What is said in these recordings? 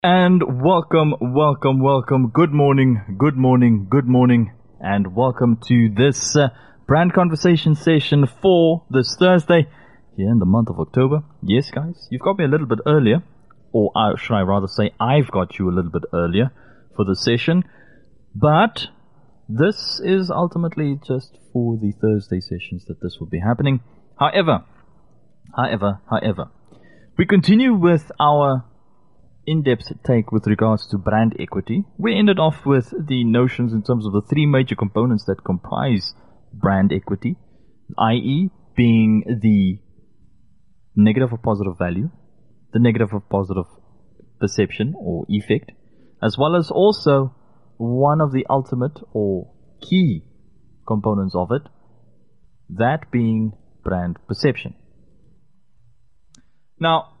And welcome. Good morning, and welcome to this brand conversation session for this Thursday here in the month of October. Yes, guys, you've got me a little bit earlier, or should I rather say I've got you a little bit earlier for the session, but this is ultimately just for the Thursday sessions that this will be happening. However, we continue with our in-depth take with regards to brand equity. We ended off with the notions in terms of the three major components that comprise brand equity, i.e. being the negative or positive value, the negative or positive perception or effect, as well as also one of the ultimate or key components of it, that being brand perception. Now,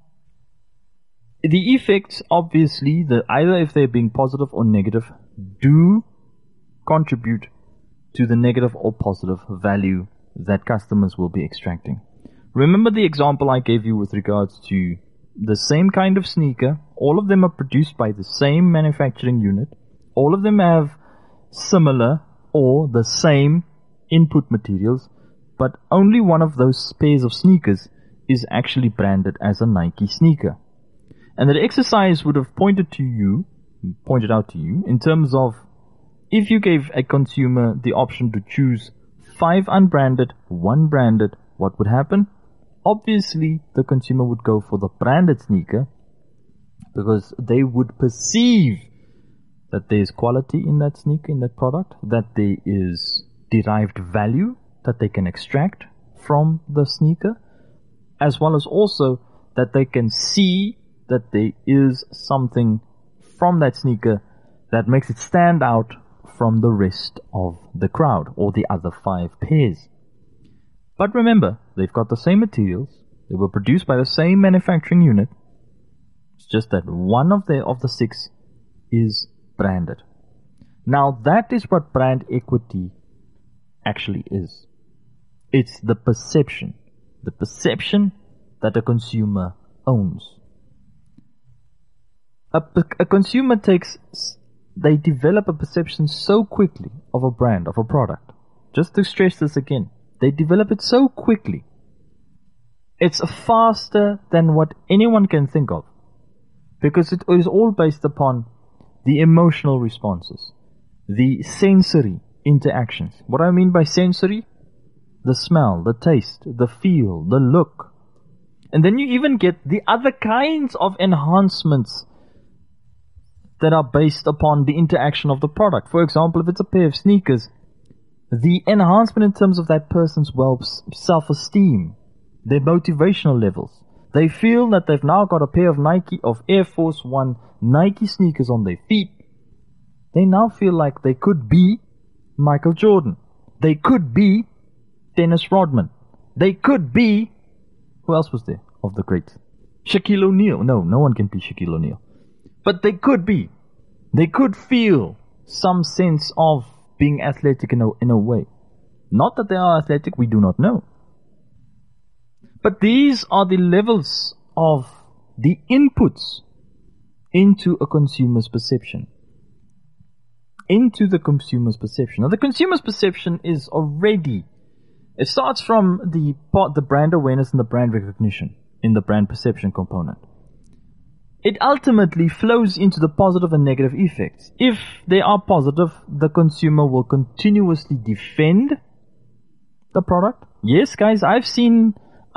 the effects, obviously, either if they're being positive or negative, do contribute to the negative or positive value that customers will be extracting. Remember the example I gave you with regards to the same kind of sneaker. All of them are produced by the same manufacturing unit. All of them have similar or the same input materials, but only one of those pairs of sneakers is actually branded as a Nike sneaker. And that exercise would have pointed out to you in terms of if you gave a consumer the option to choose 5 unbranded, 1 branded, what would happen? Obviously, the consumer would go for the branded sneaker because they would perceive that there is quality in that sneaker, in that product, that there is derived value that they can extract from the sneaker, as well as also that they can see that there is something from that sneaker that makes it stand out from the rest of the crowd or the other 5 pairs. But remember, they've got the same materials, they were produced by the same manufacturing unit, it's just that one of the 6 is branded. Now that is what brand equity actually is. It's the perception that a consumer owns. A consumer they develop a perception so quickly of a brand, of a product. Just to stress this again, they develop it so quickly. It's faster than what anyone can think of, because it is all based upon the emotional responses, the sensory interactions. What I mean by sensory? The smell, the taste, the feel, the look. And then you even get the other kinds of enhancements that are based upon the interaction of the product. For example, if it's a pair of sneakers, the enhancement in terms of that person's self-esteem, their motivational levels. They feel that they've now got a pair of Air Force One Nike sneakers on their feet. They now feel like they could be Michael Jordan. They could be Dennis Rodman. They could be, who else was there of the greats? Shaquille O'Neal. No one can be Shaquille O'Neal. But they could be. They could feel some sense of being athletic in a way. Not that they are athletic, we do not know. But these are the levels of the inputs into a consumer's perception. Now the consumer's perception is already, it starts from the brand awareness and the brand recognition in the brand perception component. It ultimately flows into the positive and negative effects. If they are positive, the consumer will continuously defend the product. Yes, guys, I've seen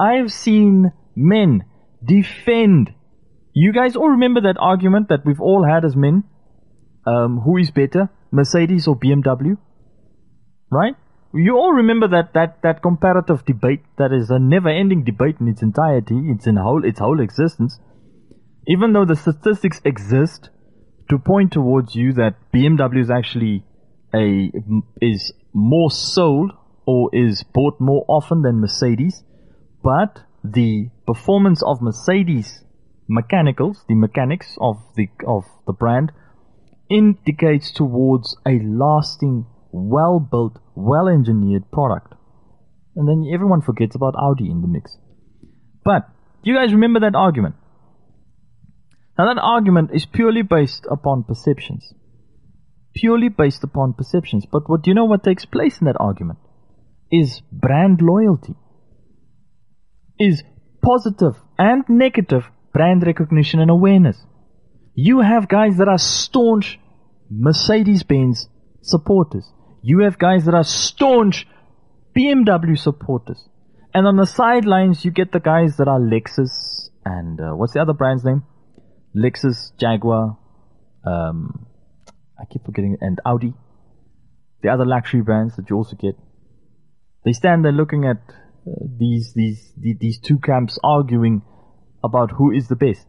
men defend. You guys all remember that argument that we've all had as men? Who is better, Mercedes or BMW? Right? You all remember that comparative debate that is a never-ending debate in its entirety, its whole existence. Even though the statistics exist to point towards you that BMW is actually is more sold or is bought more often than Mercedes, but the performance of Mercedes the mechanics of the brand, indicates towards a lasting, well-built, well-engineered product. And then everyone forgets about Audi in the mix. But, do you guys remember that argument? Now that argument is purely based upon perceptions. Purely based upon perceptions. But what do you know what takes place in that argument? Is brand loyalty. Is positive and negative brand recognition and awareness. You have guys that are staunch Mercedes-Benz supporters. You have guys that are staunch BMW supporters. And on the sidelines, you get the guys that are Lexus and what's the other brand's name? Lexus, Jaguar, I keep forgetting, and Audi. The other luxury brands that you also get. They stand there looking at these two camps arguing about who is the best.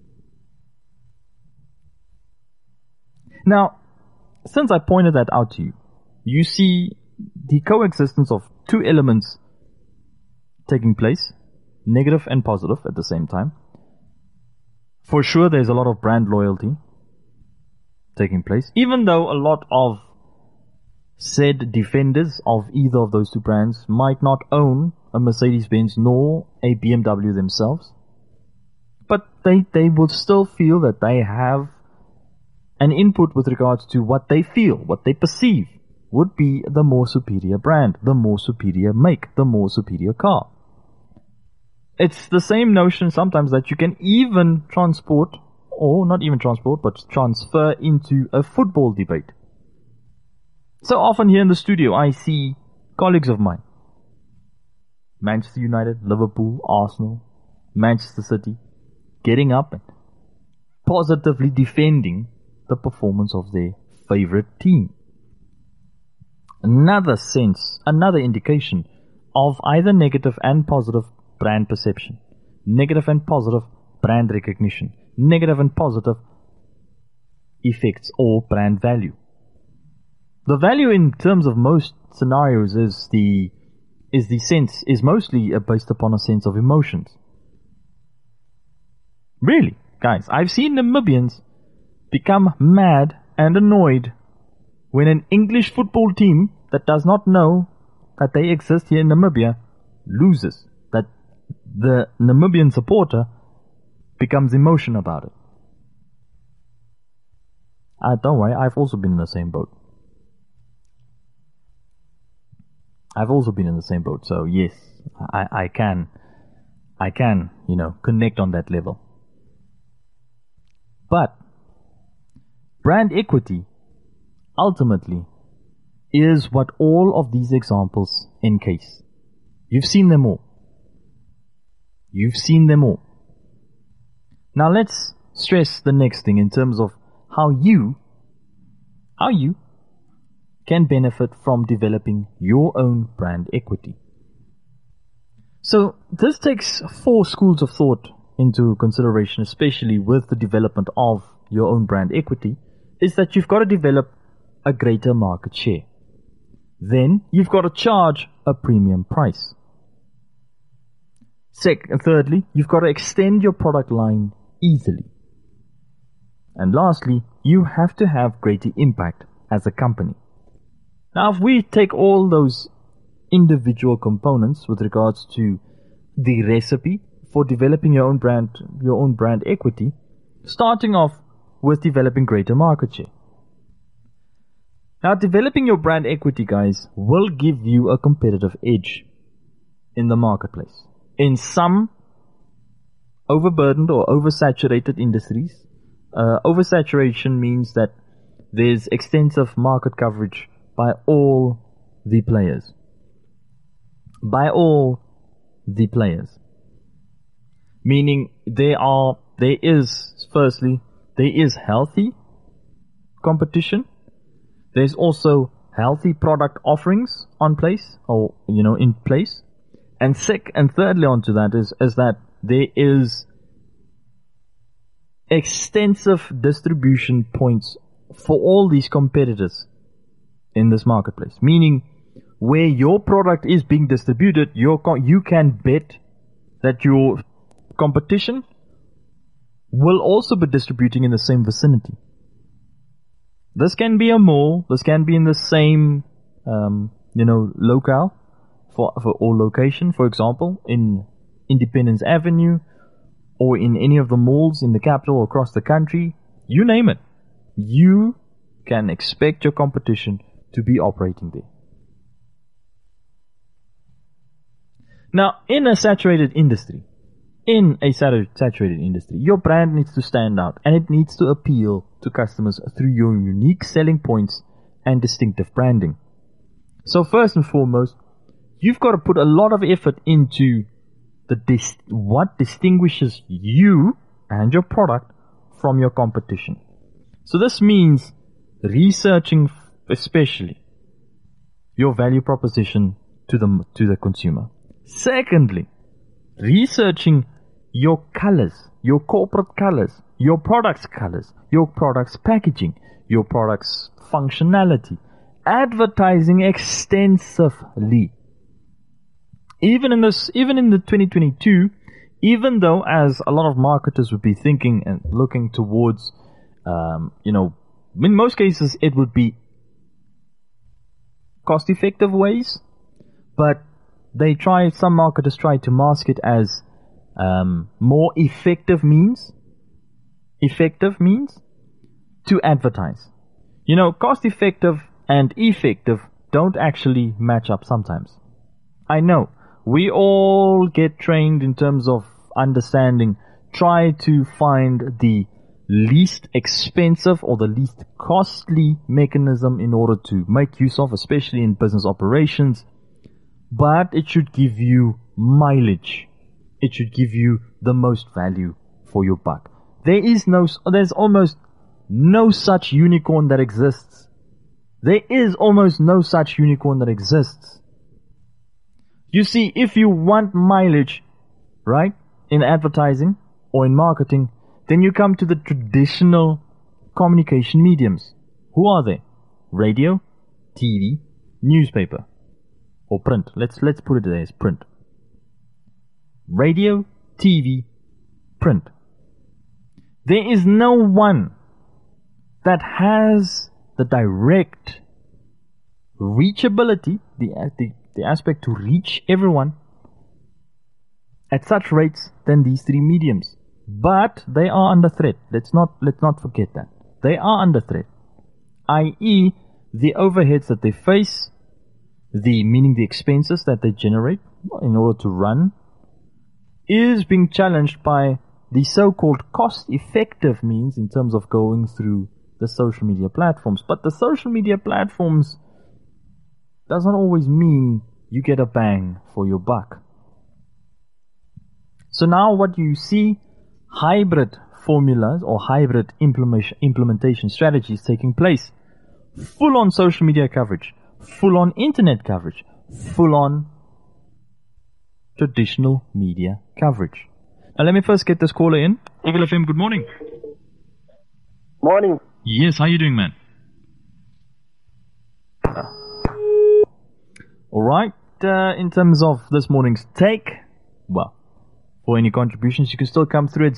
Now, since I pointed that out to you, you see the coexistence of two elements taking place, negative and positive at the same time. For sure, there's a lot of brand loyalty taking place, even though a lot of said defenders of either of those two brands might not own a Mercedes-Benz nor a BMW themselves, but they would still feel that they have an input with regards to what they feel, what they perceive would be the more superior brand, the more superior make, the more superior car. It's the same notion sometimes that you can even transport, or not even transport, but transfer into a football debate. So often here in the studio, I see colleagues of mine, Manchester United, Liverpool, Arsenal, Manchester City, getting up and positively defending the performance of their favorite team. Another indication of either negative and positive brand perception, negative and positive brand recognition, negative and positive effects or brand value. The value in terms of most scenarios is mostly based upon a sense of emotions. Really, guys, I've seen Namibians become mad and annoyed when an English football team that does not know that they exist here in Namibia loses. That the Namibian supporter becomes emotional about it. Don't worry, I've also been in the same boat. So yes, I can, connect on that level. But brand equity ultimately is what all of these examples encase. You've seen them all. Now let's stress the next thing in terms of how you can benefit from developing your own brand equity. So this takes 4 schools of thought into consideration, especially with the development of your own brand equity, is that you've got to develop a greater market share. Then you've got to charge a premium price. Thirdly, you've got to extend your product line easily. And lastly, you have to have greater impact as a company. Now, if we take all those individual components with regards to the recipe for developing your own brand equity, starting off with developing greater market share. Now, developing your brand equity, guys, will give you a competitive edge in the marketplace. In some overburdened or oversaturated industries, oversaturation means that there's extensive market coverage by all the players. Meaning there is healthy competition. There's also healthy product offerings in place. And thirdly onto that is that there is extensive distribution points for all these competitors in this marketplace. Meaning where your product is being distributed, you can bet that your competition will also be distributing in the same vicinity. This can be a mall, this can be in the same locale or location, for example, in Independence Avenue or in any of the malls in the capital or across the country, you name it, you can expect your competition to be operating there. Now, in a saturated industry, your brand needs to stand out and it needs to appeal to customers through your unique selling points and distinctive branding. So first and foremost, you've got to put a lot of effort into what distinguishes you and your product from your competition. So this means researching especially your value proposition to the consumer. Secondly, researching your colors, your corporate colors, your product's packaging, your product's functionality, advertising extensively. Even in the 2022, even though as a lot of marketers would be thinking and looking towards, in most cases it would be cost-effective ways, but some marketers try to mask it as more effective means to advertise. Cost-effective and effective don't actually match up sometimes. I know. We all get trained in terms of understanding. Try to find the least expensive or the least costly mechanism in order to make use of, especially in business operations. But it should give you mileage. It should give you the most value for your buck. There's almost no such unicorn that exists. There is almost no such unicorn that exists. You see, if you want mileage, right, in advertising or in marketing, then you come to the traditional communication mediums. Who are they? Radio, TV, newspaper, or print. Let's put it there as print. Radio, TV, print. There is no one that has the direct reachability, the aspect to reach everyone at such rates than these three mediums. But they are under threat. Let's not forget that. They are under threat. i.e., the overheads that they face, meaning the expenses that they generate in order to run, is being challenged by the so-called cost-effective means in terms of going through the social media platforms. But the social media platforms doesn't always mean you get a bang for your buck. So now what you see, hybrid formulas or hybrid implementation strategies taking place. Full on social media coverage, full on internet coverage, full on traditional media coverage. Now let me first get this caller in. Eagle FM, good morning. Morning. Yes, how you doing, man? Alright, in terms of this morning's take, well, for any contributions, you can still come through at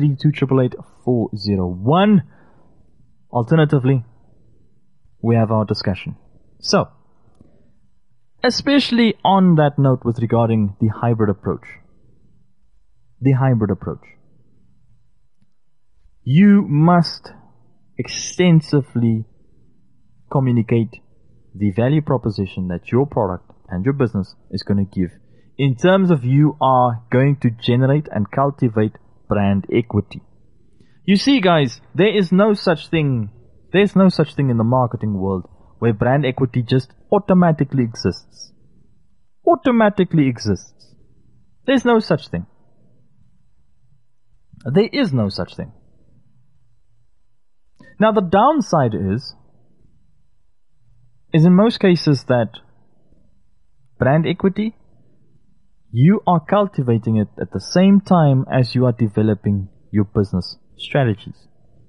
0832888401. Alternatively, we have our discussion. So, especially on that note with regarding the hybrid approach. You must extensively communicate the value proposition that your product and your business is going to give in terms of you are going to generate and cultivate brand equity. You see, guys, there's no such thing in the marketing world where brand equity just automatically exists. There's no such thing. There is no such thing. Now the downside is in most cases that brand equity, you are cultivating it at the same time as you are developing your business strategies.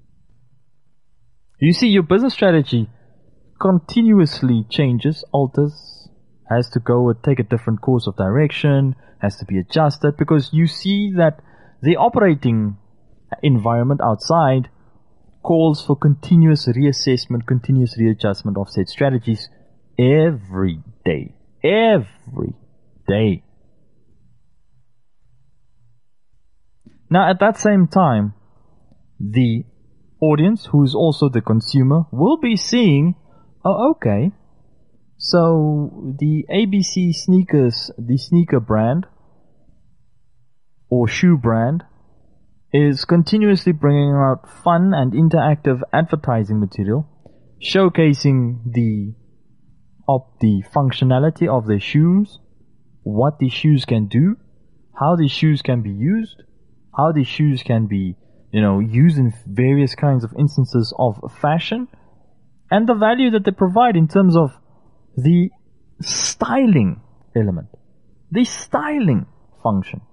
You see, your business strategy continuously changes, alters, has to go and take a different course of direction, has to be adjusted, because you see that the operating environment outside calls for continuous reassessment, continuous readjustment of said strategies every day. Now, at that same time, the audience, who is also the consumer, will be seeing, oh, okay, so the ABC sneakers, the sneaker brand or shoe brand, is continuously bringing out fun and interactive advertising material, showcasing the functionality of their shoes, what these shoes can do, how these shoes can be used, how these shoes can be, used in various kinds of instances of fashion, and the value that they provide in terms of the styling element, the styling function.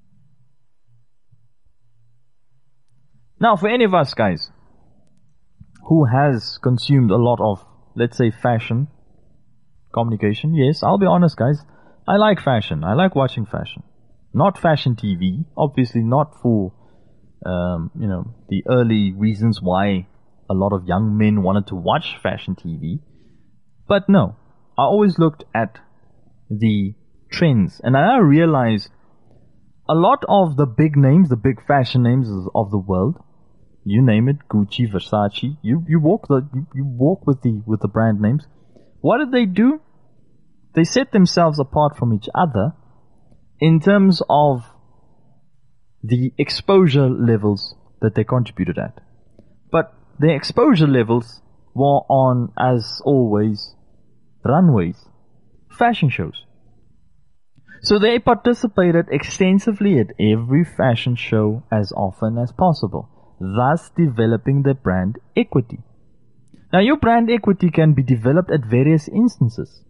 Now, for any of us guys who has consumed a lot of, let's say, fashion communication, yes, I'll be honest guys, I like fashion. I like watching fashion. Not fashion TV, obviously not for, the early reasons why a lot of young men wanted to watch fashion TV. But no, I always looked at the trends, and I realized a lot of the big names, the big fashion names of the world, you name it, Gucci, Versace, you walk with the brand names. What did they do? They set themselves apart from each other in terms of the exposure levels that they contributed at. But their exposure levels were on, as always, runways, fashion shows. So they participated extensively at every fashion show as often as possible, thus developing their brand equity. Now, your brand equity can be developed at various instances.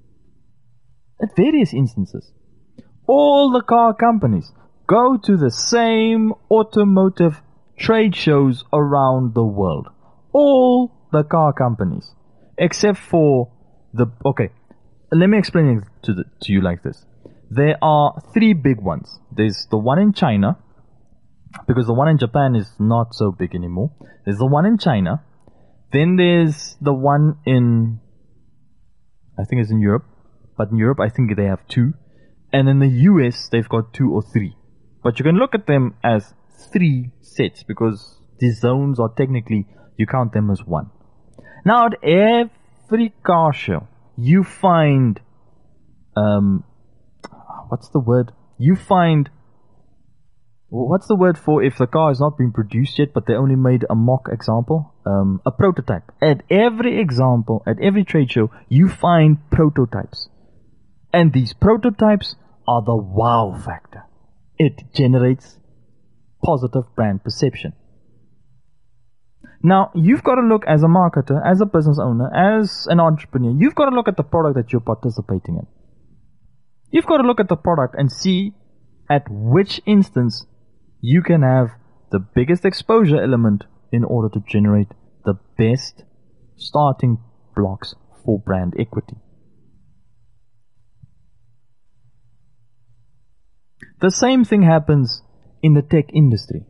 All the car companies go to the same automotive trade shows around the world. All the car companies, except for okay, let me explain it to you like this. There are three big ones. There's the one in China, because the one in Japan is not so big anymore. There's the one in China. Then there's the one in, I think it's in Europe. But in Europe, I think they have two. And in the US, they've got 2 or 3. But you can look at them as 3 sets, because these zones are technically, you count them as 1. Now, at every car show, you find, what's the word for if the car has not been produced yet, but they only made a mock example? A prototype. At every trade show, you find prototypes. And these prototypes are the wow factor. It generates positive brand perception. Now, you've got to look as a marketer, as a business owner, as an entrepreneur, you've got to look at the product that you're participating in. You've got to look at the product and see at which instance you can have the biggest exposure element in order to generate the best starting blocks for brand equity. The same thing happens in the tech industry.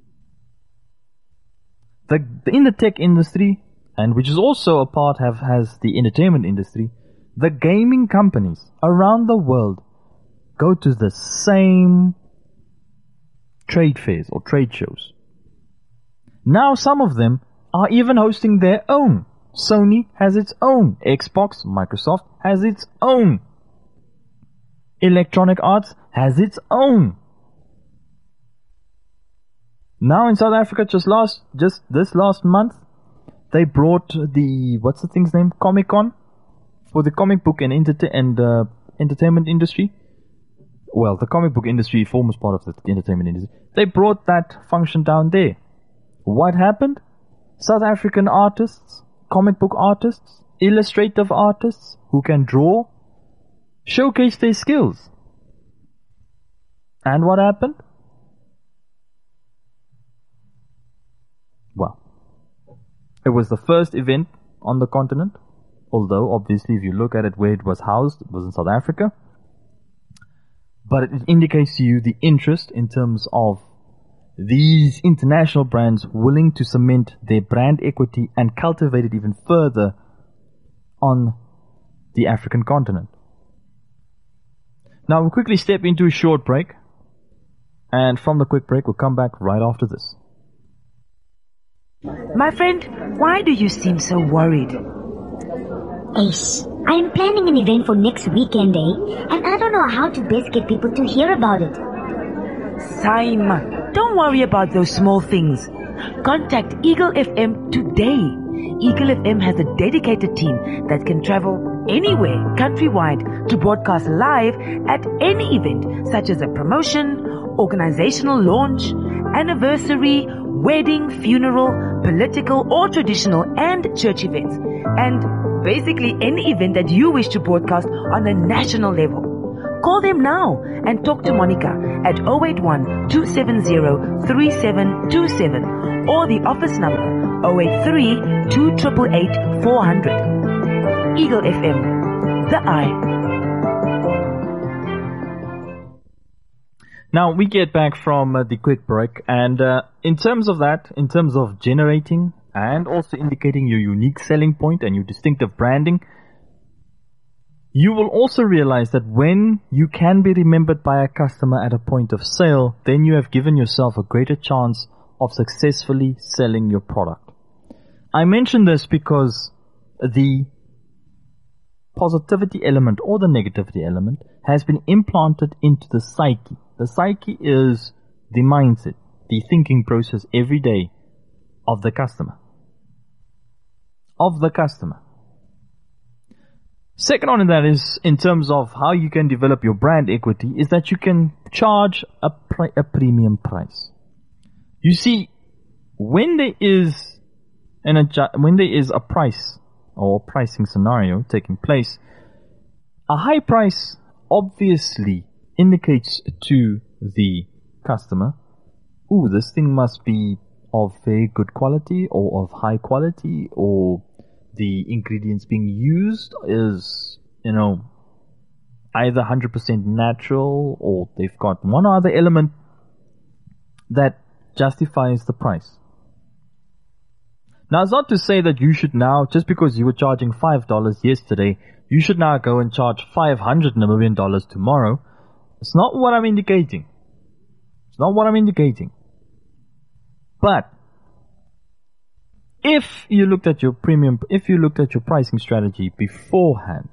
In the tech industry, and which is also a part has the entertainment industry, the gaming companies around the world go to the same trade fairs or trade shows. Now some of them are even hosting their own. Sony has its own. Xbox, Microsoft has its own. Electronic Arts has its own. Now in South Africa, just this last month, they brought the, what's the thing's name? Comic-Con, for the comic book and entertainment industry. Well, the comic book industry forms part of the entertainment industry. They brought that function down there. What happened? South African artists, comic book artists, illustrative artists who can draw, showcase their skills. And what happened? Well, it was the first event on the continent, although obviously if you look at it where it was housed, it was in South Africa. But it indicates to you the interest in terms of these international brands willing to cement their brand equity and cultivate it even further on the African continent. Now we'll quickly step into a short break. And from the quick break, we'll come back right after this. My friend, why do you seem so worried? Ace, I am planning an event for next weekend, and I don't know how to best get people to hear about it. Simon, don't worry about those small things. Contact Eagle FM today. Eagle FM has a dedicated team that can travel anywhere countrywide to broadcast live at any event, such as a promotion, organizational launch, anniversary, wedding, funeral, political or traditional and church events, and basically any event that you wish to broadcast on a national level. Call them now and talk to Monica at 081 270 3727 or the office number 083 2888 400. Eagle FM, the eye. Now we get back from the quick break, and in terms of that, in terms of generating and also indicating your unique selling point and your distinctive branding, you will also realize that when you can be remembered by a customer at a point of sale, then you have given yourself a greater chance of successfully selling your product. I mention this because the positivity element or the negativity element has been implanted into the psyche. The psyche is the mindset, the thinking process every day of the customer. Second on in that is, in terms of how you can develop your brand equity, is that you can charge a premium price. You see, when there is a price or pricing scenario taking place, a high price obviously indicates to the customer, ooh, this thing must be of very good quality or of high quality, or the ingredients being used is, either 100% natural, or they've got one or other element that justifies the price. Now, it's not to say that you should now, just because you were charging $5 yesterday, you should now go and charge $500 million tomorrow. It's not what I'm indicating. But if you looked at your pricing strategy beforehand,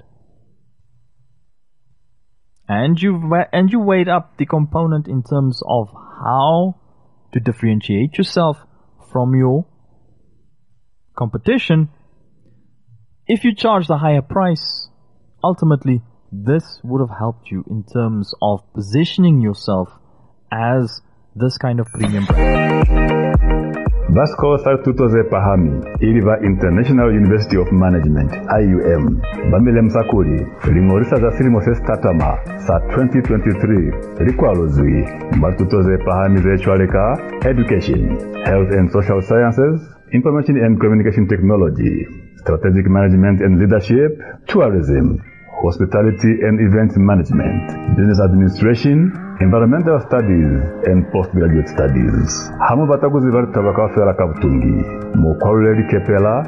and you weighed up the component in terms of how to differentiate yourself from your competition, if you charge the higher price, ultimately this would have helped you in terms of positioning yourself as this kind of premium brand. Vasco Sartutoze Pahami, Iliva International University of Management, IUM, Bamile Msakuli, Ringorisa za Silimo Sestatama, sa 2023, Rikwalozui, Mbatutoze Pahami Zechwaleka, Education, Health and Social Sciences, Information and Communication Technology, Strategic Management and Leadership, Tourism, Hospitality and Event Management, Business Administration, Environmental Studies and Postgraduate Studies. Hamu batakuzi varita bakafela kabutungi. Mokwaleli kepela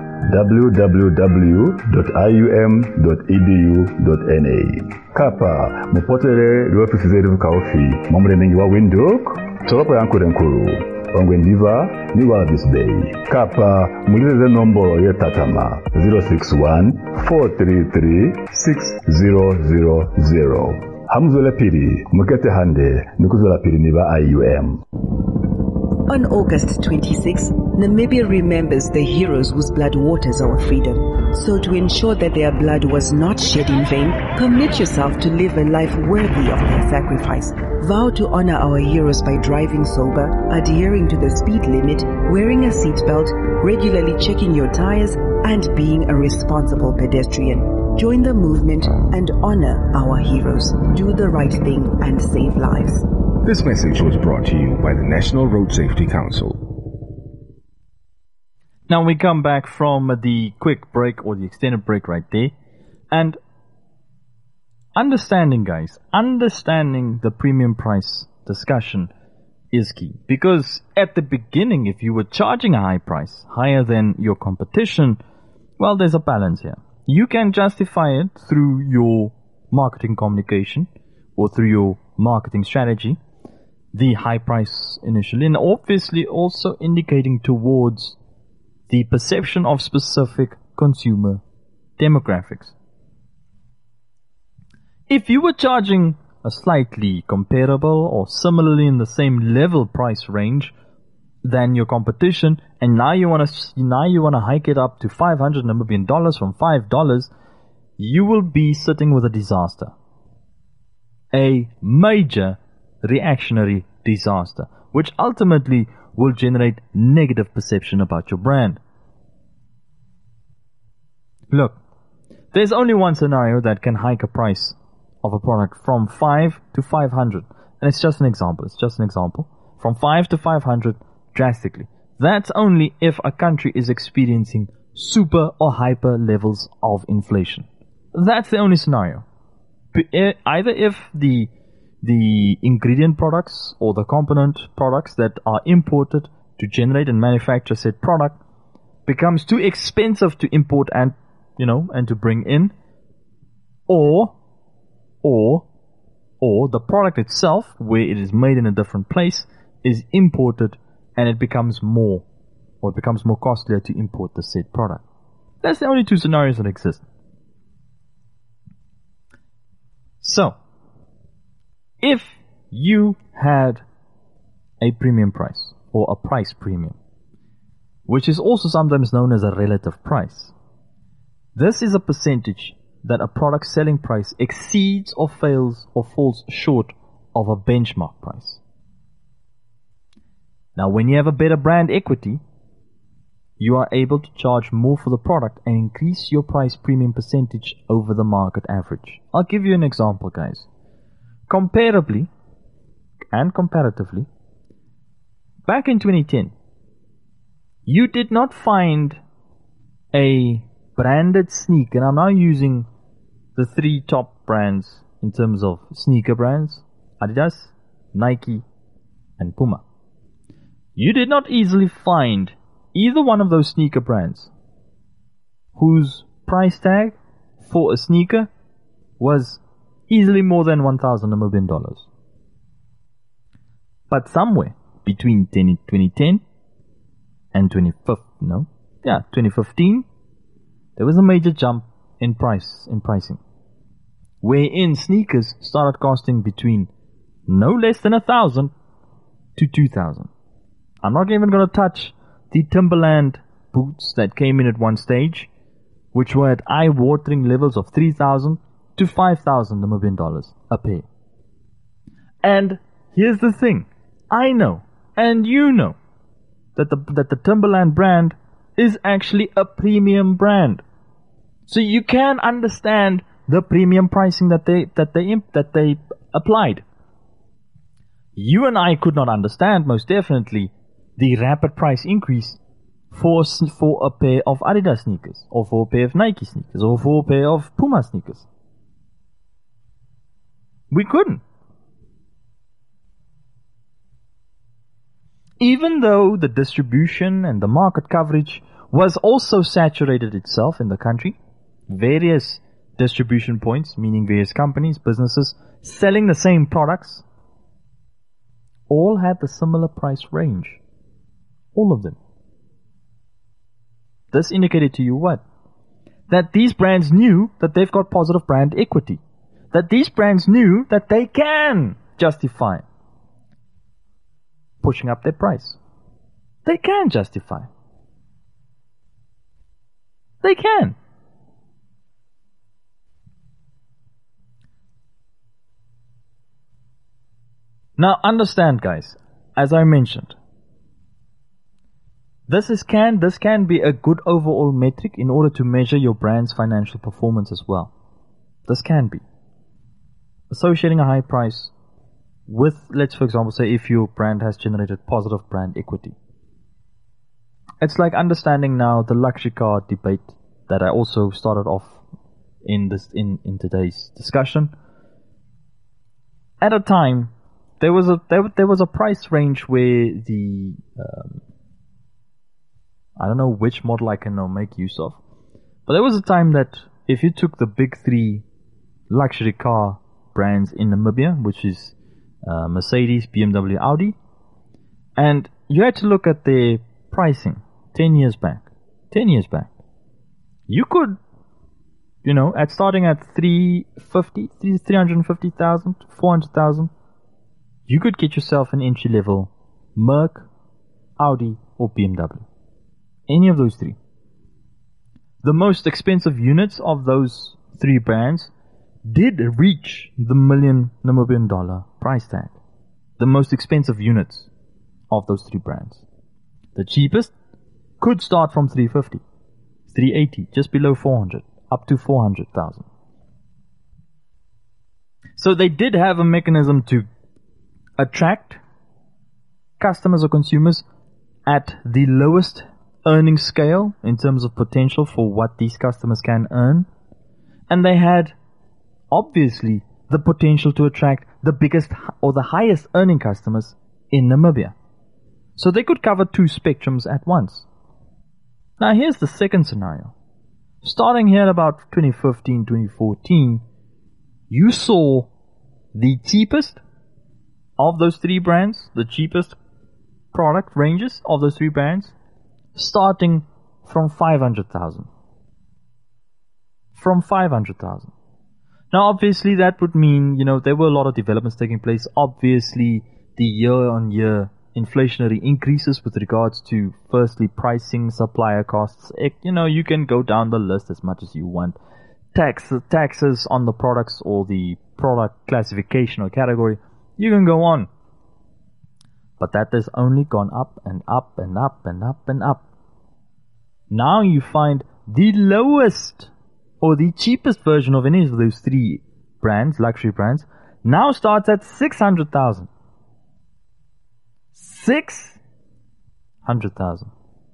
www.ium.edu.na. Kapa mupotere liofisi zetu kaofi mamure mengi wa Windhoek toropo yankure nkuru. Ongwe ndiva ni Walvis Bay. Kapa mulize nombolo ye tatama 061-433-6000. Hamzola Piri, Mukete Hande, Nukuzola Piri Niva IUM. On August 26, Namibia remembers the heroes whose blood waters our freedom. So to ensure that their blood was not shed in vain, permit yourself to live a life worthy of their sacrifice. Vow to honor our heroes by driving sober, adhering to the speed limit, wearing a seatbelt, regularly checking your tires, and being a responsible pedestrian. Join the movement and honor our heroes. Do the right thing and save lives. This message was brought to you by the National Road Safety Council. Now we come back from the quick break or the extended break right there. And understanding the premium price discussion is key. Because at the beginning, if you were charging a high price, higher than your competition, well, there's a balance here. You can justify it through your marketing communication or through your marketing strategy. the high price initially, and obviously also indicating towards the perception of specific consumer demographics. If you were charging a slightly comparable or similarly in the same level price range than your competition, and now you want to hike it up to 500 Namibian dollars from $5, you will be sitting with a disaster. A major reactionary disaster, which ultimately will generate negative perception about your brand. Look, there's only one scenario that can hike a price of a product from 5 to 500, and it's just an example. From 5 to 500 drastically. That's only if a country is experiencing super or hyper levels of inflation. That's the only scenario. Either if the ingredient products or the component products that are imported to generate and manufacture said product becomes too expensive to import and to bring in, or the product itself, where it is made in a different place, is imported and it becomes more costlier to import the said product. That's the only two scenarios that exist. So, if you had a premium price, or a price premium, which is also sometimes known as a relative price, this is a percentage that a product's selling price exceeds or fails or falls short of a benchmark price. Now, when you have a better brand equity, you are able to charge more for the product and increase your price premium percentage over the market average. I'll give you an example, guys. Comparably and comparatively, back in 2010, you did not find a branded sneaker, and I'm now using the three top brands in terms of sneaker brands: Adidas, Nike, and Puma. You did not easily find either one of those sneaker brands whose price tag for a sneaker was easily more than 1,000 Namibian dollars. But somewhere between 2010 and 2015, there was a major jump in pricing, wherein sneakers started costing between no less than 1,000 to 2,000. I'm not even going to touch the Timberland boots that came in at one stage, which were at eye-watering levels of 3,000 to 5,000 Namibian dollars a pair. And here's the thing. I know, and you know, that the Timberland brand is actually a premium brand. So you can understand the premium pricing that they applied. You and I could not understand, most definitely, the rapid price increase for a pair of Adidas sneakers, or for a pair of Nike sneakers, or for a pair of Puma sneakers. We couldn't. Even though the distribution and the market coverage was also saturated itself in the country, various distribution points, meaning various companies, businesses, selling the same products, all had the similar price range. All of them. This indicated to you what? That these brands knew that they've got positive brand equity. That these brands knew that they can justify pushing up their price. They can justify. They can. Now understand, guys, as I mentioned, this can be a good overall metric in order to measure your brand's financial performance as well. This can be. Associating a high price with, let's for example say, if your brand has generated positive brand equity. It's like understanding now the luxury car debate that I also started off in today's discussion. At a time, there was a price range where the I don't know which model I can now make use of, but there was a time that if you took the big three luxury car brands in Namibia, which is Mercedes, BMW, Audi. And you had to look at their pricing 10 years back. 10 years back. You could, at starting at 350,000, 400,000, you could get yourself an entry level Merc, Audi, or BMW. Any of those three. The most expensive units of those three brands did reach the $1 million Namibian price tag. The most expensive units of those three brands. The cheapest could start from 350, 380, just below 400, up to 400,000. So they did have a mechanism to attract customers or consumers at the lowest earning scale in terms of potential for what these customers can earn. And they had, obviously, the potential to attract the biggest or the highest earning customers in Namibia. So they could cover two spectrums at once. Now here's the second scenario. Starting here about 2015, 2014, you saw the cheapest of those three brands, the cheapest product ranges of those three brands, starting from 500,000. From 500,000. Now obviously that would mean, there were a lot of developments taking place. Obviously the year-on-year inflationary increases with regards to, firstly, pricing, supplier costs. You can go down the list as much as you want. Taxes on the products or the product classification or category. You can go on. But that has only gone up and up and up and up and up. Now you find the lowest or the cheapest version of any of those three brands, luxury brands, now starts at 600,000. 600,000.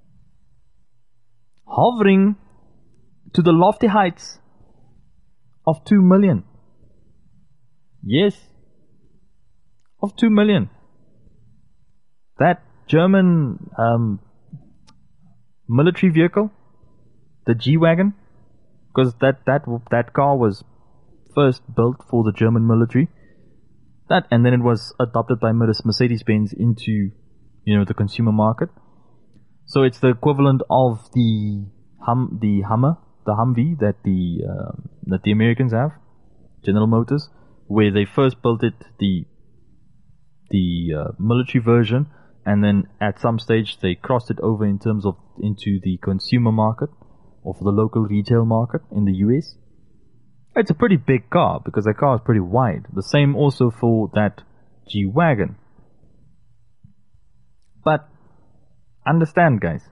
Hovering to the lofty heights of 2 million. Yes. Of 2 million. That German military vehicle, the G-Wagon, because that car was first built for the German military. And then it was adopted by Mercedes-Benz into, the consumer market. So it's the equivalent of the Hummer, the Humvee that the Americans have, General Motors, where they first built it the military version, and then at some stage they crossed it over into the consumer market or for the local retail market in the US. It's a pretty big car because the car is pretty wide. The same also for that G-Wagon. But understand, guys.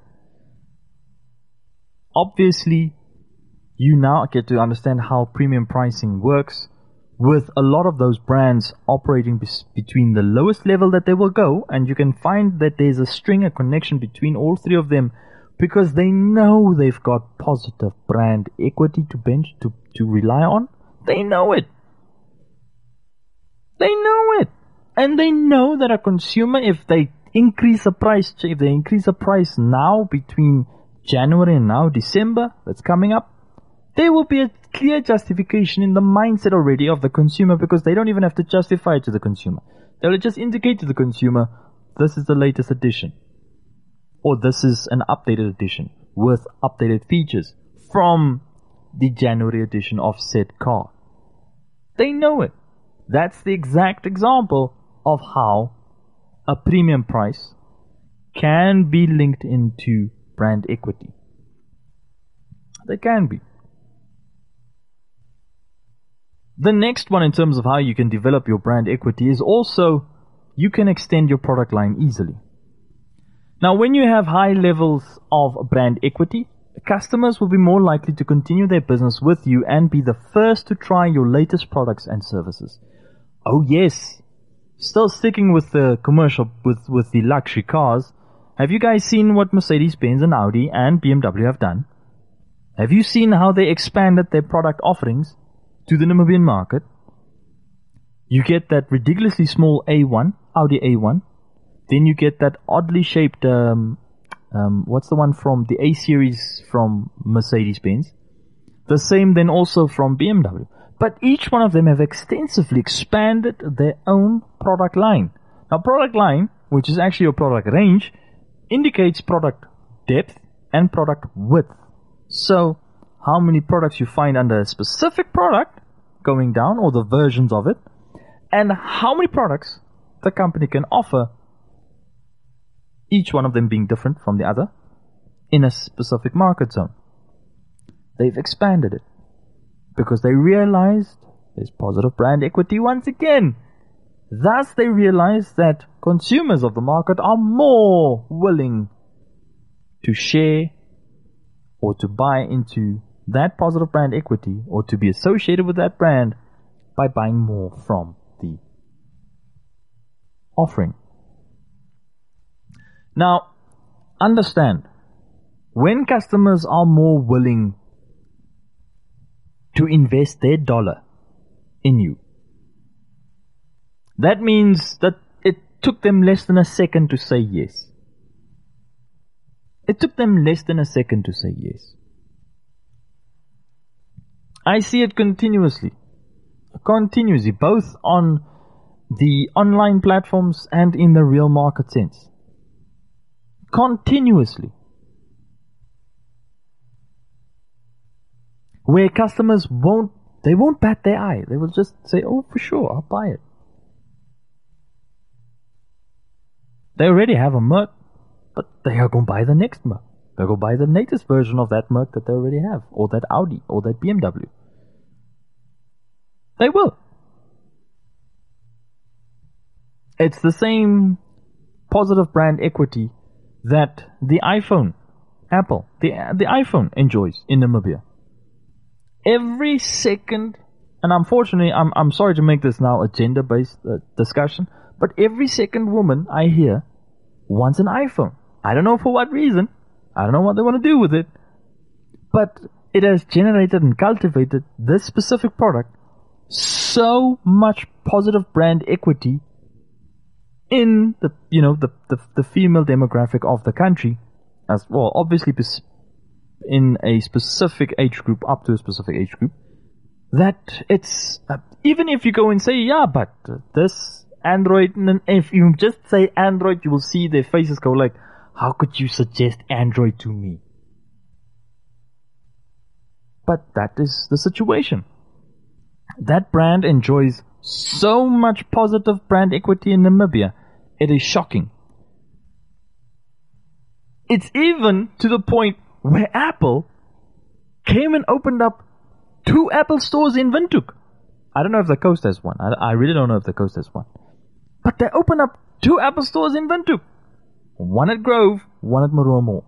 Obviously, you now get to understand how premium pricing works, with a lot of those brands operating between the lowest level that they will go, and you can find that there's a connection between all three of them, because they know they've got positive brand equity to rely on. They know it. They know it. And they know that a consumer, if they increase the price now between January and now December, that's coming up, there will be a clear justification in the mindset already of the consumer, because they don't even have to justify it to the consumer. They'll just indicate to the consumer, this is the latest edition, or this is an updated edition with updated features from the January edition of said car. They know it. That's the exact example of how a premium price can be linked into brand equity. They can be. The next one in terms of how you can develop your brand equity is also you can extend your product line easily. Now, when you have high levels of brand equity, customers will be more likely to continue their business with you and be the first to try your latest products and services. Oh yes, still sticking with the commercial, with the luxury cars, have you guys seen what Mercedes-Benz and Audi and BMW have done? Have you seen how they expanded their product offerings to the Namibian market? You get that ridiculously small A1, Audi A1. Then you get that oddly shaped, what's the one from the A series from Mercedes-Benz? The same then also from BMW. But each one of them have extensively expanded their own product line. Now, product line, which is actually your product range, indicates product depth and product width. So, how many products you find under a specific product going down, or the versions of it, and how many products the company can offer, each one of them being different from the other, in a specific market zone. They've expanded it because they realized there's positive brand equity once again. Thus, they realized that consumers of the market are more willing to share or to buy into that positive brand equity or to be associated with that brand by buying more from the offering. Now, understand, when customers are more willing to invest their dollar in you, that means that it took them less than a second to say yes. It took them less than a second to say yes. I see it continuously, both on the online platforms and in the real market sense. Continuously. Where customers won't bat their eye. They will just say, oh, for sure, I'll buy it. They already have a Merc, but they are going to buy the next Merc. They're going to buy the latest version of that Merc that they already have, or that Audi, or that BMW. They will. It's the same positive brand equity that the iPhone, Apple, the iPhone enjoys in Namibia. Every second, and unfortunately, I'm sorry to make this now a gender-based discussion, but every second woman I hear wants an iPhone. I don't know for what reason. I don't know what they want to do with it. But it has generated and cultivated this specific product so much positive brand equity in the female demographic of the country, as well, obviously in a specific age group, up to a specific age group, that it's even if you go and say, yeah, but this Android, and if you just say Android, you will see their faces go like, how could you suggest Android to me? But that is the situation. That brand enjoys so much positive brand equity in Namibia. It is shocking. It's even to the point where Apple came and opened up 2 Apple stores in Windhoek. I don't know if the coast has one. I really don't know if the coast has one. But they opened up 2 Apple stores in Windhoek. One at Grove, one at Maroa Mall.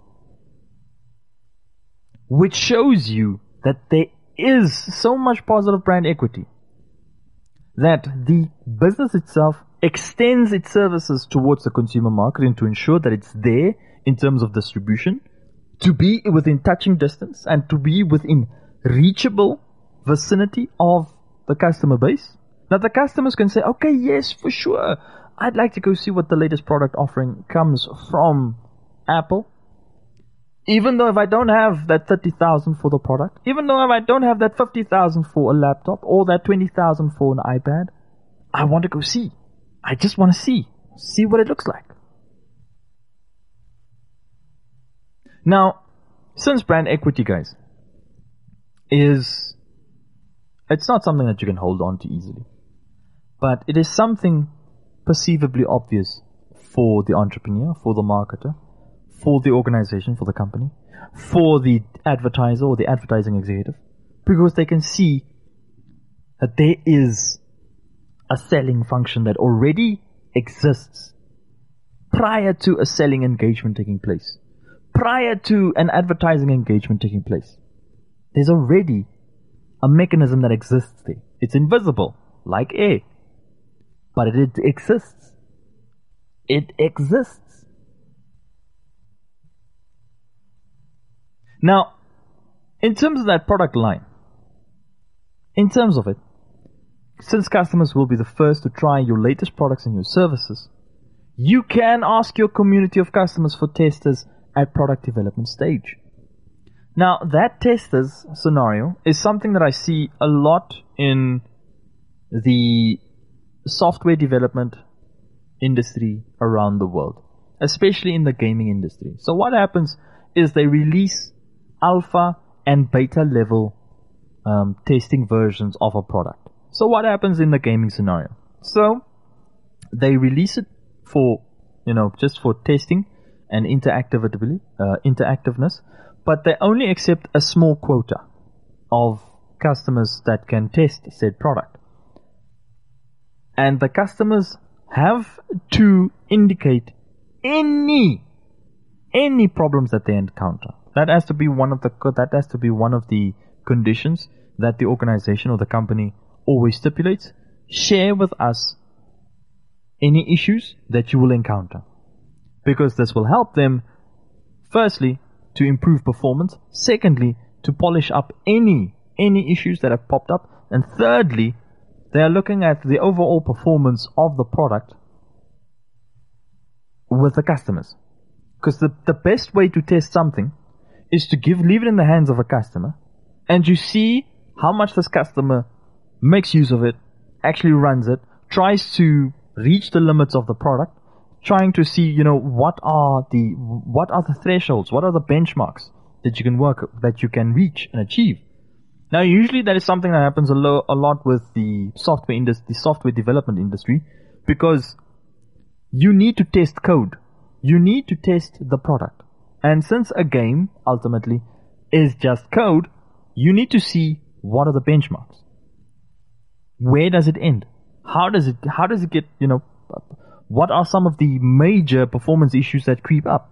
Which shows you that there is so much positive brand equity that the business itself extends its services towards the consumer market and to ensure that it's there in terms of distribution, to be within touching distance and to be within reachable vicinity of the customer base. Now the customers can say, okay, yes, for sure, I'd like to go see what the latest product offering comes from Apple. Even though if I don't have that 30,000 for the product, even though if I don't have that 50,000 for a laptop or that 20,000 for an iPad, I want to go see. I just want to see what it looks like. Now, since brand equity, guys, it's not something that you can hold on to easily, but it is something perceivably obvious for the entrepreneur, for the marketer, for the organization, for the company, for the advertiser or the advertising executive, because they can see that there is a selling function that already exists prior to a selling engagement taking place, prior to an advertising engagement taking place. There's already a mechanism that exists there. It's invisible, like air, but it exists. It exists. Now, in terms of that product line, in terms of it, since customers will be the first to try your latest products and your services, you can ask your community of customers for testers at product development stage. Now, that testers scenario is something that I see a lot in the software development industry around the world, especially in the gaming industry. So what happens is they release alpha and beta level testing versions of a product. So what happens in the gaming scenario? So they release it for, just for testing and interactiveness, but they only accept a small quota of customers that can test said product. And the customers have to indicate any problems that they encounter. That has to be one of the conditions that the organization or the company always stipulates. Share with us any issues that you will encounter, because this will help them, firstly, to improve performance, secondly, to polish up any issues that have popped up, and thirdly, they are looking at the overall performance of the product with the customers. Because the best way to test something is to leave it in the hands of a customer, and you see how much this customer makes use of it, actually runs it, tries to reach the limits of the product, trying to see, what are the thresholds, what are the benchmarks that you can reach and achieve. Now, usually that is something that happens a lot with the software development industry, because you need to test code. You need to test the product. And since a game, ultimately, is just code, you need to see what are the benchmarks. Where does it end? How does it get, what are some of the major performance issues that creep up?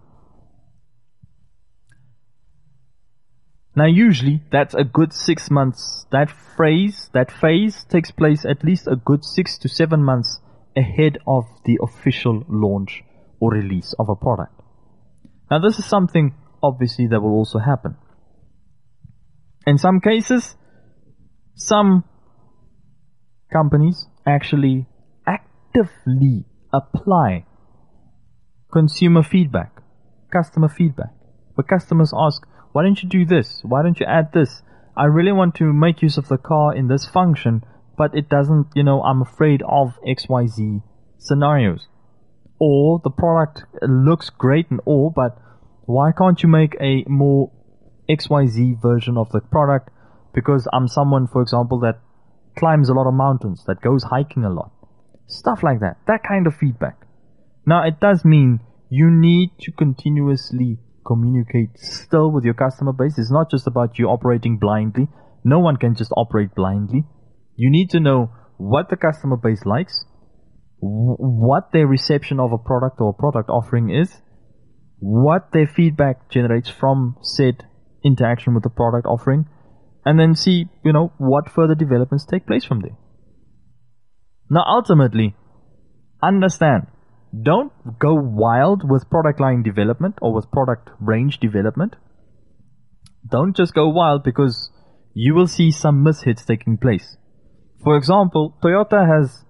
Now, usually, that's a good 6 months. That phase takes place at least a good 6 to 7 months ahead of the official launch or release of a product. Now, this is something, obviously, that will also happen. In some cases, some companies actually actively apply consumer feedback, customer feedback, where customers ask, why don't you do this? Why don't you add this? I really want to make use of the car in this function, but it doesn't, I'm afraid of XYZ scenarios. Or the product looks great and all, but why can't you make a more XYZ version of the product? Because I'm someone, for example, that climbs a lot of mountains, that goes hiking a lot. Stuff like that. That kind of feedback. Now, it does mean you need to continuously communicate still with your customer base. It's not just about you operating blindly. No one can just operate blindly. You need to know what the customer base likes, what their reception of a product or a product offering is, what their feedback generates from said interaction with the product offering, and then see, what further developments take place from there. Now, ultimately, understand, don't go wild with product line development or with product range development. Don't just go wild, because you will see some mishits taking place. For example, Toyota has,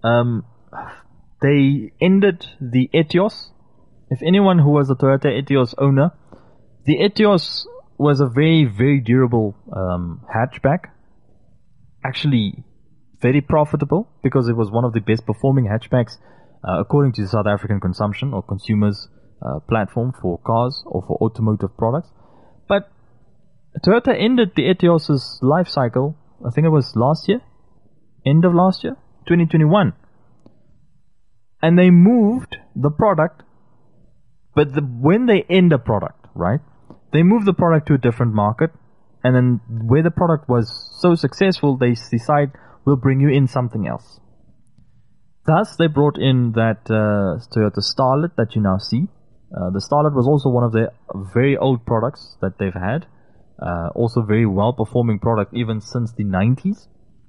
they ended the Etios. If anyone who was a Toyota Etios owner, the Etios was a very, very durable hatchback. Actually, very profitable, because it was one of the best performing hatchbacks according to the South African consumption or consumers platform for cars or for automotive products. But Toyota ended the Etios' life cycle, I think it was end of last year, 2021. And they moved the product, but when they end a product, right, they move the product to a different market, and then where the product was so successful, they decide, we'll bring you in something else. Thus, they brought in that Toyota Starlet that you now see. The Starlet was also one of their very old products that they've had. Also very well-performing product even since the 90s.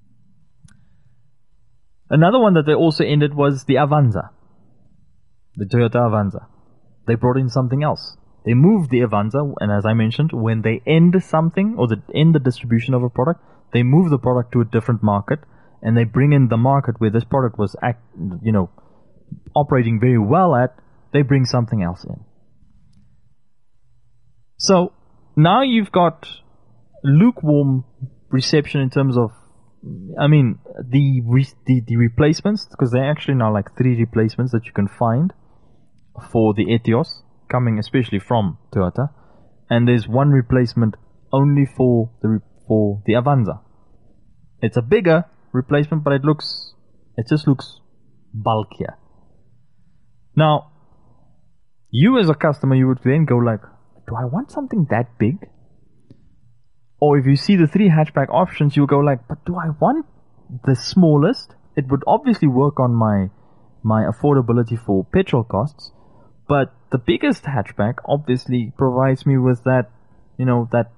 Another one that they also ended was the Avanza. The Toyota Avanza. They brought in something else. They moved the Avanza, and as I mentioned, when they end something, or end the distribution of a product, they move the product to a different market, and they bring in the market where this product was operating very well at, they bring something else in. So, now you've got lukewarm reception in terms of, I mean, the replacements, because there are actually now like 3 replacements that you can find for the Etios, coming especially from Toyota, and there's 1 replacement only for the Avanza. It's a bigger replacement, but it just looks bulkier. Now, you as a customer, you would then go like, do I want something that big? Or if you see the 3 hatchback options, you'll go like, but do I want the smallest? It would obviously work on my affordability for petrol costs, but the biggest hatchback obviously provides me with that, that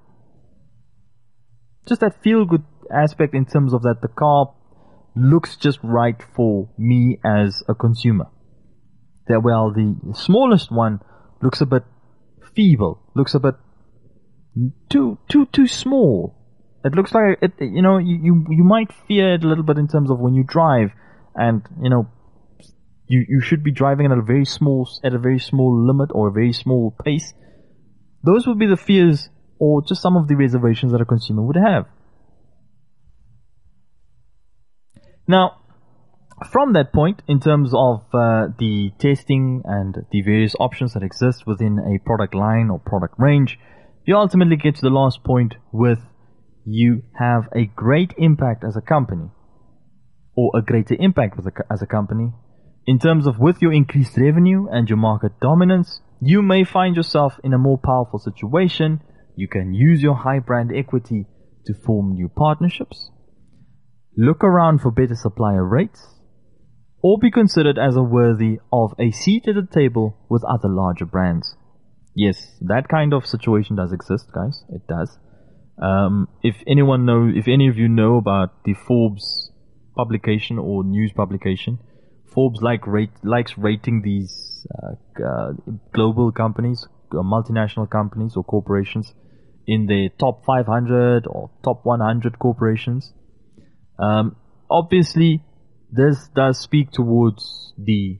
feel-good aspect in terms of that the car looks just right for me as a consumer. That, well, the smallest one looks a bit feeble, looks a bit too small. It looks like it, you might fear it a little bit in terms of when you drive, and you should be driving at a very small limit or a very small pace. Those would be the fears, or just some of the reservations that a consumer would have. Now, from that point, in terms of the testing and the various options that exist within a product line or product range, you ultimately get to the last point with you have a great impact as a company, or a greater impact as a company, in terms of with your increased revenue and your market dominance, you may find yourself in a more powerful situation. You can use your high brand equity to form new partnerships, look around for better supplier rates, or be considered as worthy of a seat at the table with other larger brands. Yes, that kind of situation does exist, guys. It does. If any of you know about the Forbes publication or news publication, Forbes likes rating these global companies, multinational companies or corporations in their top 500 or top 100 corporations. Obviously, this does speak towards the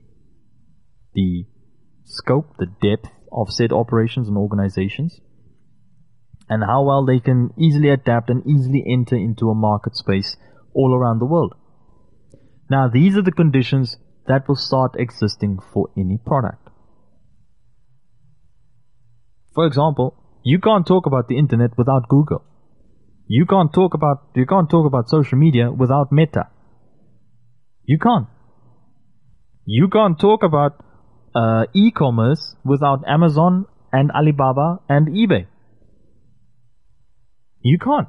scope, the depth of said operations and organizations, and how well they can easily adapt and easily enter into a market space all around the world. Now, these are the conditions that will start existing for any product. For example, you can't talk about the internet without Google. You can't talk about social media without Meta. You can't. You can't talk about e-commerce without Amazon and Alibaba and eBay. You can't.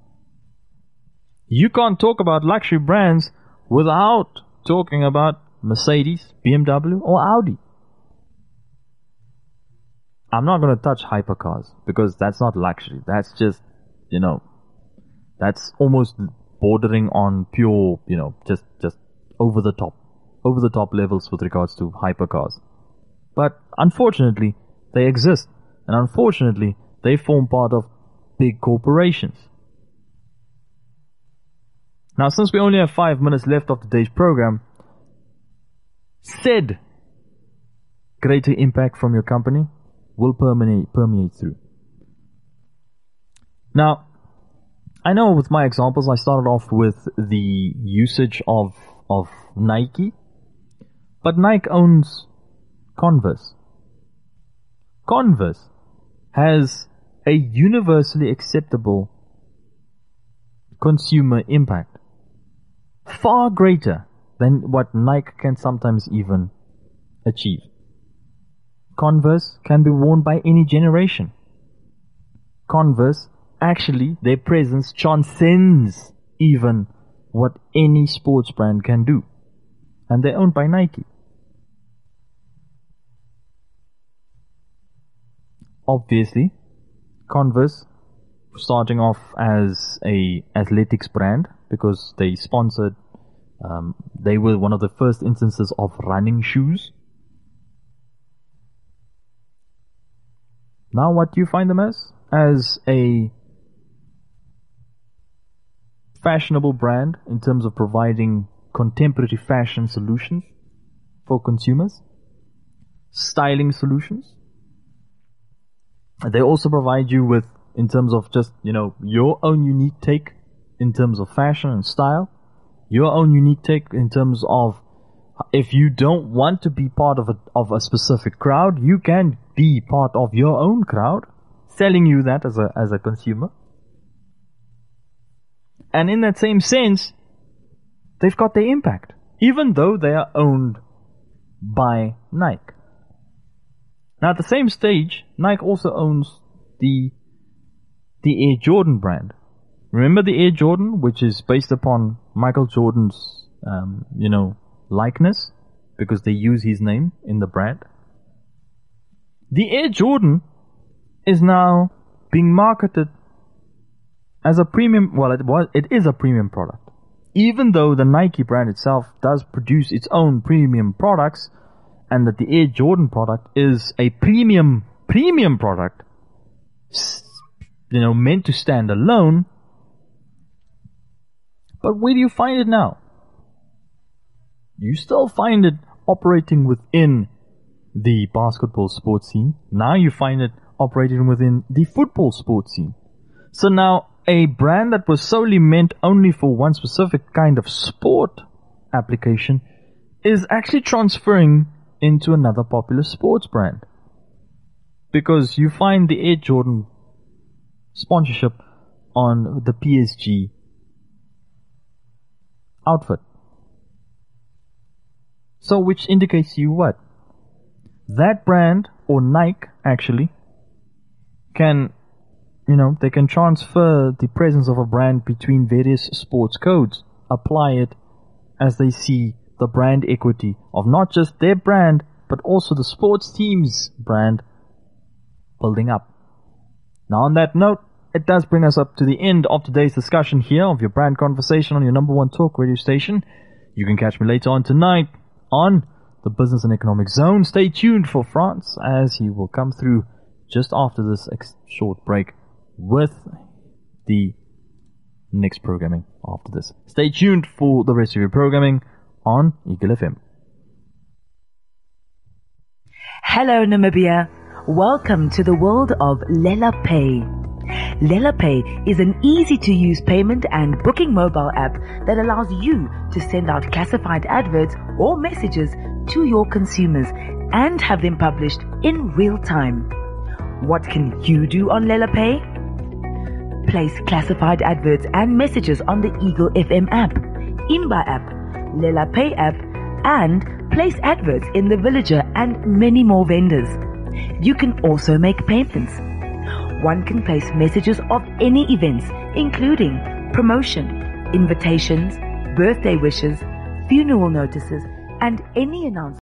You can't talk about luxury brands without talking about Mercedes, BMW, or Audi. I'm not going to touch hypercars because that's not luxury. That's just, that's almost bordering on pure, just over the top levels with regards to hypercars. But unfortunately, they exist, and unfortunately, they form part of big corporations. Now, since we only have 5 minutes left of today's program, said greater impact from your company will permeate through. Now, I know with my examples, I started off with the usage of Nike, but Nike owns Converse. Converse has a universally acceptable consumer impact, far greater than what Nike can sometimes even achieve. Converse can be worn by any generation. Converse, actually, their presence transcends even what any sports brand can do. And they're owned by Nike. Obviously, Converse, starting off as a athletics brand, because they sponsored, they were one of the first instances of running shoes. Now what do you find them as? As a fashionable brand in terms of providing contemporary fashion solutions for consumers, styling solutions. They also provide you with in terms of just, your own unique take in terms of fashion and style, your own unique take in terms of if you don't want to be part of a specific crowd, you can be part of your own crowd, selling you that as a consumer. And in that same sense, they've got their impact, even though they are owned by Nike. Now, at the same stage, Nike also owns the Air Jordan brand. Remember the Air Jordan, which is based upon Michael Jordan's, likeness, because they use his name in the brand. The Air Jordan is now being marketed as a premium. Well, it is a premium product, even though the Nike brand itself does produce its own premium products, and that the Air Jordan product is a premium product, meant to stand alone. But where do you find it now? You still find it operating within the basketball sports scene. Now you find it operating within the football sports scene. So now a brand that was solely meant only for one specific kind of sport application is actually transferring into another popular sports brand. Because you find the Air Jordan sponsorship on the PSG outfit. So which indicates to you what? That brand, or Nike actually, can, they can transfer the presence of a brand between various sports codes, apply it as they see the brand equity of not just their brand, but also the sports team's brand building up. Now on that note, it does bring us up to the end of today's discussion here of your brand conversation on your number one talk radio station. You can catch me later on tonight on the Business and Economic Zone. Stay tuned for France, as he will come through just after this short break with the next programming after this. Stay tuned for the rest of your programming on Eagle FM. Hello Namibia. Welcome to the world of Lela Pay. Lela Pay is an easy-to-use payment and booking mobile app that allows you to send out classified adverts or messages to your consumers and have them published in real time. What can you do on Lela Pay? Place classified adverts and messages on the Eagle FM app, Imba app, Lela Pay app, and place adverts in the Villager and many more vendors. You can also make payments. One can place messages of any events, including promotion, invitations, birthday wishes, funeral notices, and any announcement